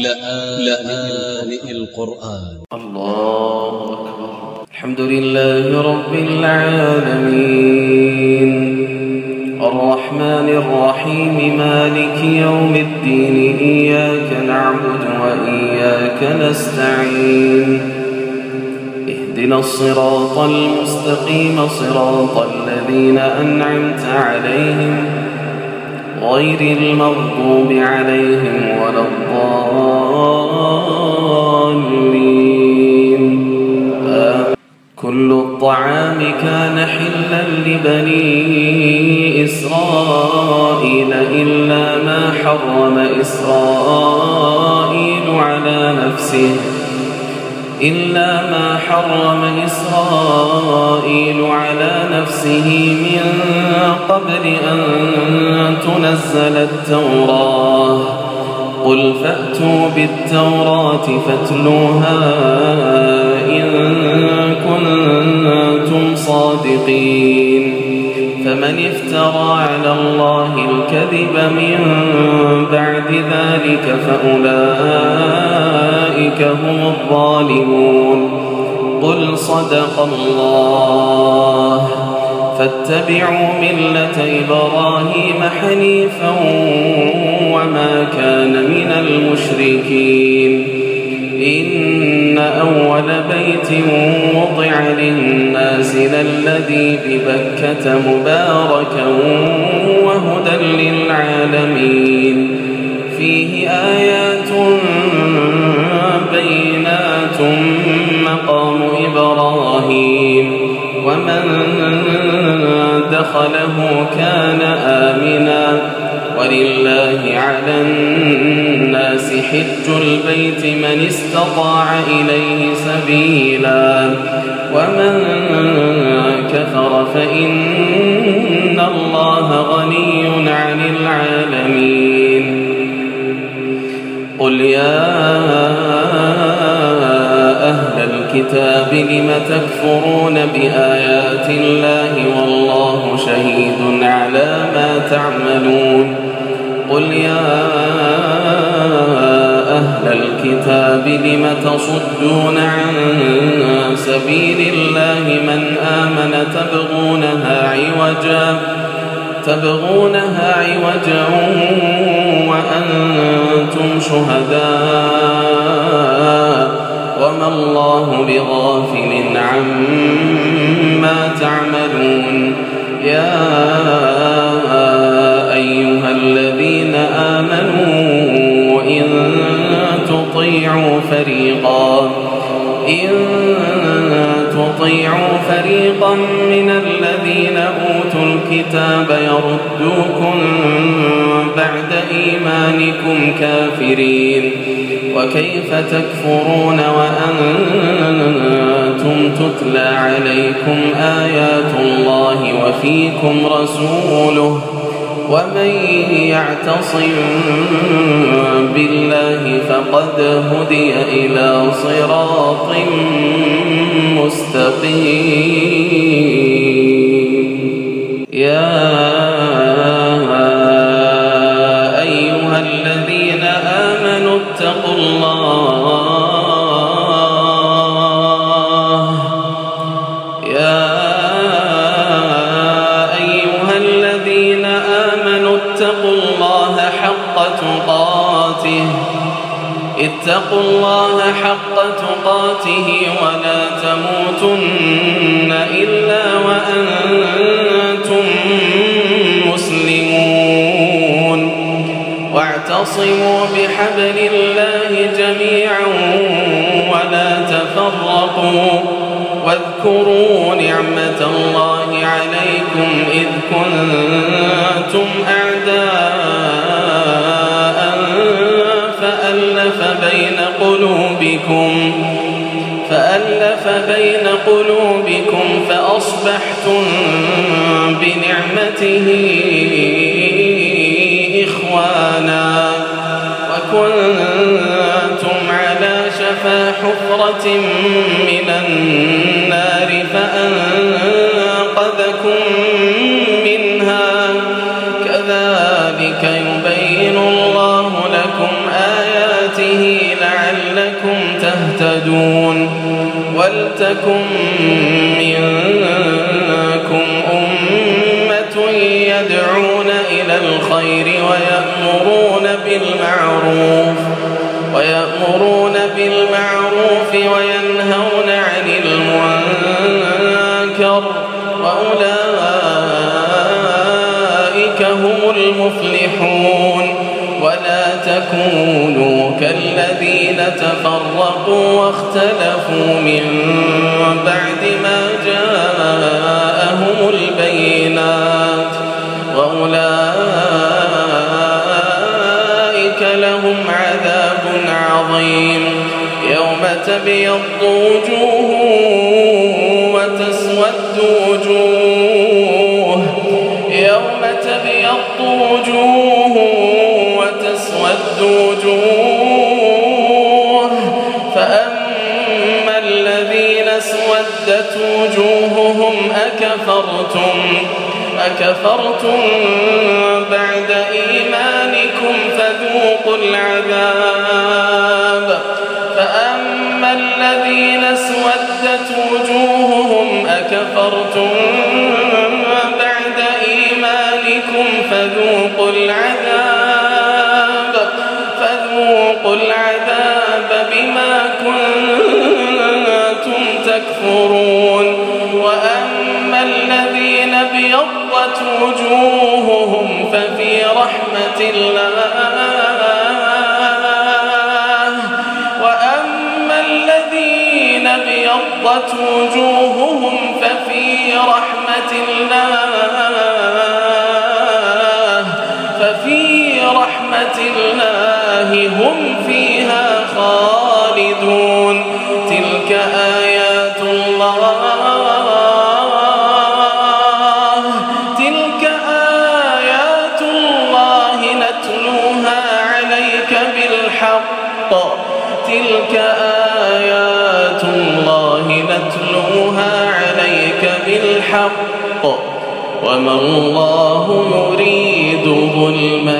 لآن القرآن. الله أكبر. الحمد لله رب العالمين الرحمن الرحيم مالك يوم الدين إياك نعبد وإياك نستعين اهدنا الصراط المستقيم صراط الذين أنعمت عليهم غير المغضوب عليهم ولا الضالين. كل الطعام كان حلا لبني إسرائيل إلا ما حرم إسرائيل على نفسه من قبل أن تنزل التوراة. قل فأتوا بالتوراة فاتلوها إن كنتم صادقين. فمن افترى على الله الكذب من بعد ذلك فأولئك هم الظالمون. قل صدق الله فاتبعوا ملة إبراهيم حنيفا وما كان من المشركين. إن أول بيت وضع للناس للذي ببكة مباركا وهدى للعالمين فيه آيات بينات مقام إبراهيم ومن دخله كان آمنا ولله على الناس حج البيت من استطاع إليه سبيلا ومن كفر فإن الله غني عن العالمين. قل يا أهل الكتاب لم تكفرون بآيات الله والله شهيد على ما تعملون. قل يا أهل الكتاب لم تصدون عن سبيل الله من آمن تبغونها عوجا وأنتم شهداء وما الله بغافل عما تعملون. يا أيها الذين آمنوا إن تطيعوا فريقا من الذين أوتوا الكتاب يردوكم بعد إيمانكم كافرين. وكيف تكفرون وأنتم تتلى عليكم آيات الله وفيكم رسوله ومن يعتصم بالله فقد هدي إلى صراط مستقيم. يا أيها الذين آمنوا اتقوا الله حق تقاته ولا تموتن إلا وأنتم مسلمون. واعتصموا بحبل الله جميعا ولا تفرقوا واذكروا نعمة الله عليكم إذ كنتم أعداء فألف بين قلوبكم فأصبحتم بنعمته إخوانا وكنتم على شفا حفرة من النار فأنقذكم منها كذلك يبين الله لكم آياته لعلكم تهتدون ولتكن منكم أمة يدعون إلى الخير ويأمرون بالمعروف وينهون عن المنكر وأولئك هم المفلحون ولا تكونوا كالذين تفرقوا واختلفوا من بعد ما جاءهم البينات وأولئك لهم عذاب عظيم يوم تبيض وجوه وتسود وجوه يوم تبيض وجوه وتسود وجوه فأما الذين اسودت وجوههم أكفرتم بعد إيمانكم فذوقوا العذاب فأما الذين اسودت وجوههم أكفرتم بعد إيمانكم فذوقوا العذاب بما كنتم تكفرون وأما الذين ابيضت وجوههم ففي رحمة الله وأما الذين ابيضت وجوههم ففي رحمة الله هم فيها خالدون تلك آيات الله نتلوها عليك بالحق وما الله يريد ظلما